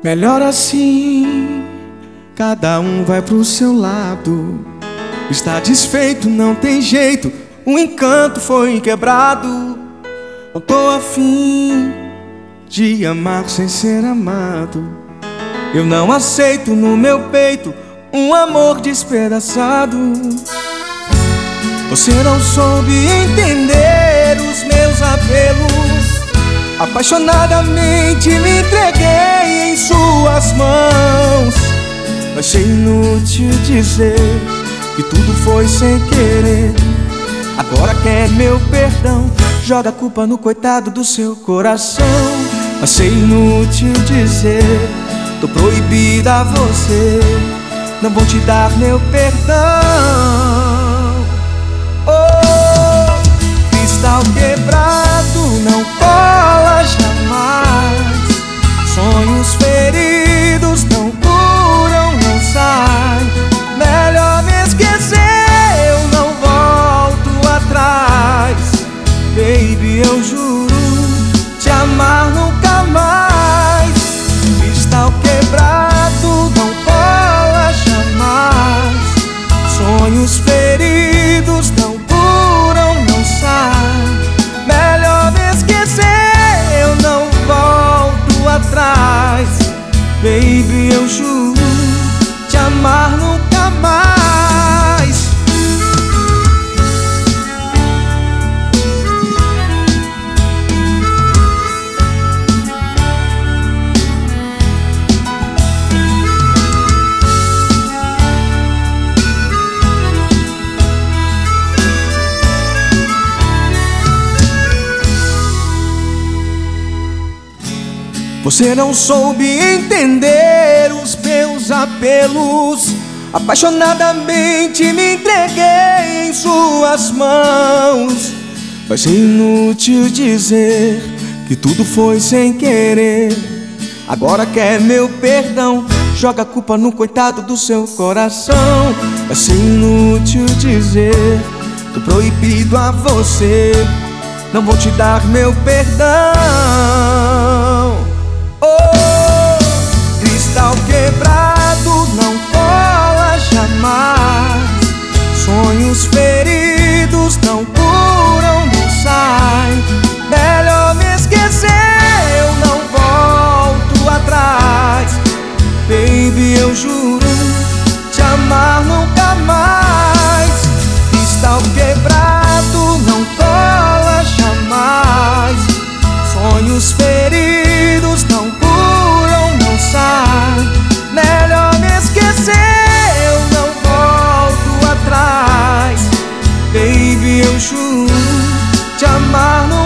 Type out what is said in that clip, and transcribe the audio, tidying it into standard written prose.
Melhor assim, cada um vai pro seu lado. Está desfeito, não tem jeito, o encanto foi quebrado. Não tô afim de amar sem ser amado. Eu não aceito no meu peito um amor despedaçado. Você não soube entender os meus apelos. Apaixonadamente me entreguei em suas mãos. Achei inútil dizer que tudo foi sem querer. Agora quer meu perdão, joga a culpa no coitado do seu coração. Achei inútil dizer, tô proibida a você, não vou te dar meu perdão. Oh, cristal quebrado não cola jamais. Sonhos feridos não curam, não saem. Melhor me esquecer, eu não volto atrás. Baby, eu juro te amar nunca mais. Cristal quebrado não cola jamais. Sonhos feridos não curam, não saem. Melhor me esquecer, eu não volto atrás. Baby, eu juro te amar nunca mais. Você não soube entender os meus apelos. Apaixonadamente me entreguei em suas mãos. Vai ser inútil dizer que tudo foi sem querer. Agora quer meu perdão, joga a culpa no coitado do seu coração. Vai ser inútil dizer, tô proibido a você, não vou te dar meu perdão. Cristal quebrado não cola jamais. Sonhos feridos não curam, não saem. Melhor me esquecer, eu não volto atrás. Baby, eu juro te amar nunca mais. Cristal quebrado não cola jamais. Sonhos feridos não curam, não saem. Melhor me esquecer, eu não volto atrás. Baby, eu juro te amar no